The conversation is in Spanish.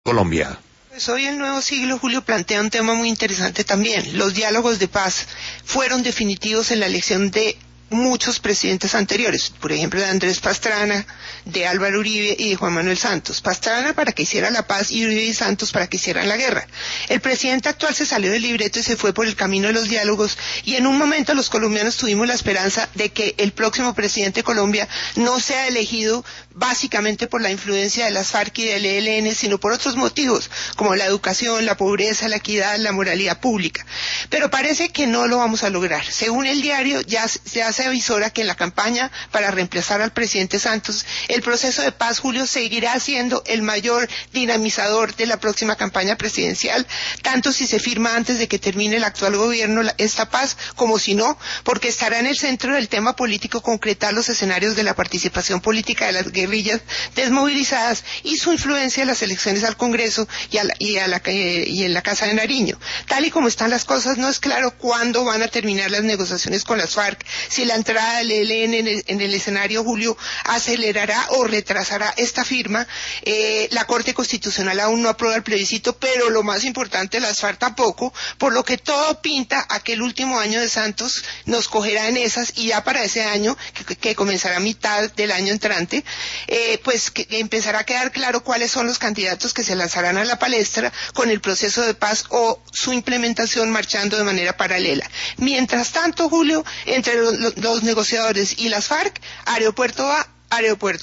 Colombia. Pues hoy el nuevo siglo, Julio, plantea un tema muy interesante también. Los diálogos de paz fueron definitivos en la elección de muchos presidentes anteriores, por ejemplo de Andrés Pastrana, de Álvaro Uribe y de Juan Manuel Santos. Pastrana para que hiciera la paz y Uribe y Santos para que hicieran la guerra. El presidente actual se salió del libreto y se fue por el camino de los diálogos, y en un momento los colombianos tuvimos la esperanza de que el próximo presidente de Colombia no sea elegido básicamente por la influencia de las FARC y del ELN, sino por otros motivos, como la educación, la pobreza, la equidad, la moralidad pública. Pero parece que no lo vamos a lograr. Según el diario, ya se avisora que en la campaña para reemplazar al presidente Santos, el proceso de paz, Julio, seguirá siendo el mayor dinamizador de la próxima campaña presidencial, tanto si se firma antes de que termine el actual gobierno esta paz, como si no, porque estará en el centro del tema político concretar los escenarios de la participación política de las guerrillas desmovilizadas y su influencia en las elecciones al Congreso y en la Casa de Nariño. Tal y como están las cosas, no es claro cuándo van a terminar las negociaciones con las FARC, si la entrada del ELN en el escenario, Julio, acelerará o retrasará esta firma. La Corte Constitucional aún no aprueba el plebiscito, pero lo más importante, las FARC tampoco, por lo que todo pinta a que el último año de Santos nos cogerá en esas, y ya para ese año, que comenzará a mitad del año entrante, pues que empezará a quedar claro cuáles son los candidatos que se lanzarán a la palestra con el proceso de paz o su implementación marchando de manera paralela. Mientras tanto, Julio, entre los negociadores y las FARC, aeropuerto va, aeropuerto